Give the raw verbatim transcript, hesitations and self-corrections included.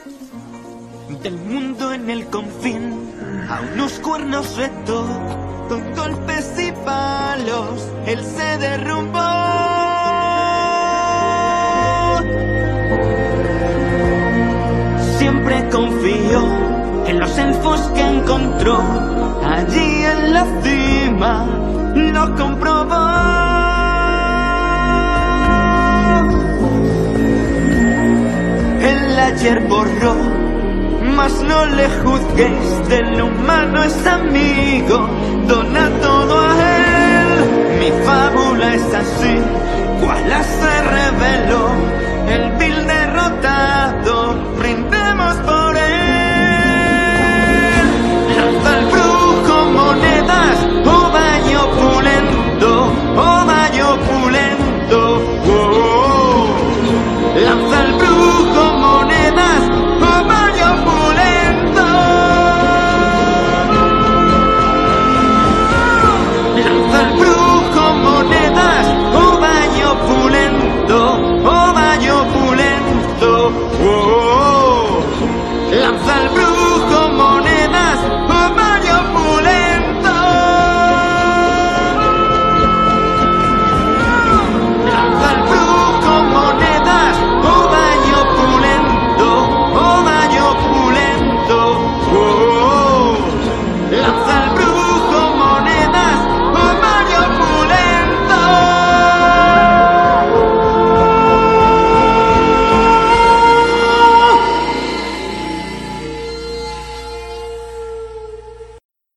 Del mundo en el confín, a unos cuernos retó, con golpes y palos, él se derrumbó. Siempre confió en los elfos que encontró, allí en la cima lo comprobó. El ayer borró, mas no le juzguéis, del humano es amigo, dona todo a él. Mi fábula es así, cual se reveló, el vil derrotado